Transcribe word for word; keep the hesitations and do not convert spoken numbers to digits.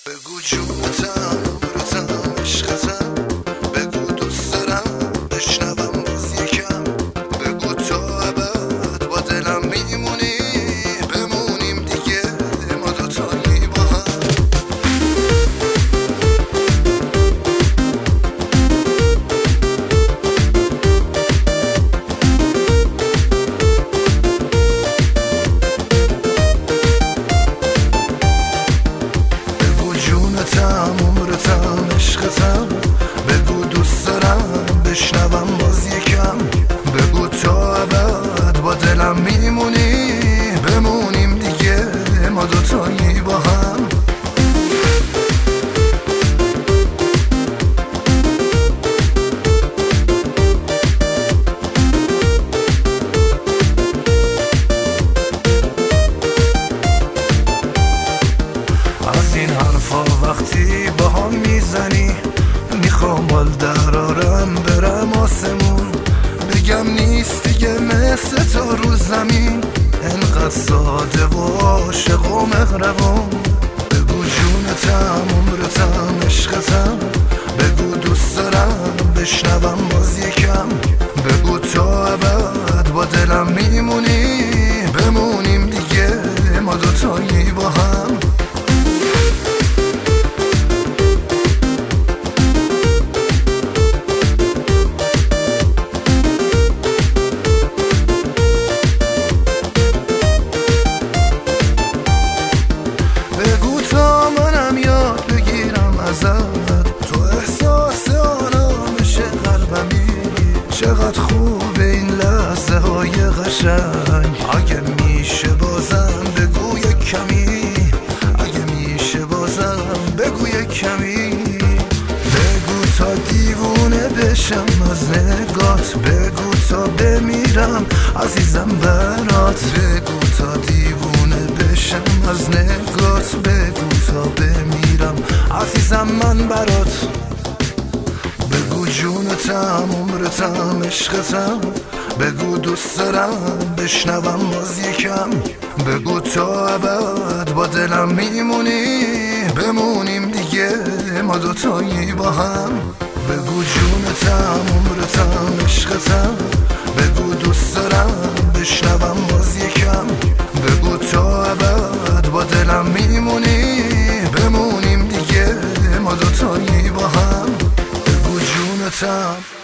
بگو جونتم برتم عشقتم، بگو دوست دارم بشنوم باز یکم، بگو تا ابد با دلم میمونی، بمونیم دیگه ما دوتایی با هم. عمرتم عشقتم، بگو دوست دارم بشنوم باز یکم، بگو تا ابد با دلم میمونی، بمونیم دیگه ما دوتایی با هم. از این حرفا وقتی با هم میزنی، میخوام بال درارم برم آسمون، بگم نیست دیگه مثل تو رو زمین، انقدر ساده و عاشق و مهربون. بگو جونتم عمرتم عشقتم، بگو دوست دارم بشنوم باز یکم، بگو تا ابد با دلم میمونی، بمونیم دیگه ما دوتایی با هم. بگو تا منم یاد بگیرم ازت، تو احساس آرامش قلبمی، چقدر خوب این لحظه های قشنگ. اگه میشه بازم بگو یک کمی، اگه میشه بازم بگو یک کمی، بگو تا دیوونه بشم از نگات، بگو تا بمیرم عزیزم برات، بگو تا دیوونه بشم از نگات، بگو تا بمیرم عزیزم من برات. بگو جونتم عمرتم عشقتم، بگو دوست دارم بشنوم باز یکم، بگو تا ابد با دلم میمونی، بمونیم دیگه ما دوتایی با هم. بگو جونتم عمرتم عشقتم، بگو دوست دارم بشنوم باز یکم، بگو تا ابد با دلم میمونی، بمونیم دیگه ما دوتایی با هم. بگو جونتم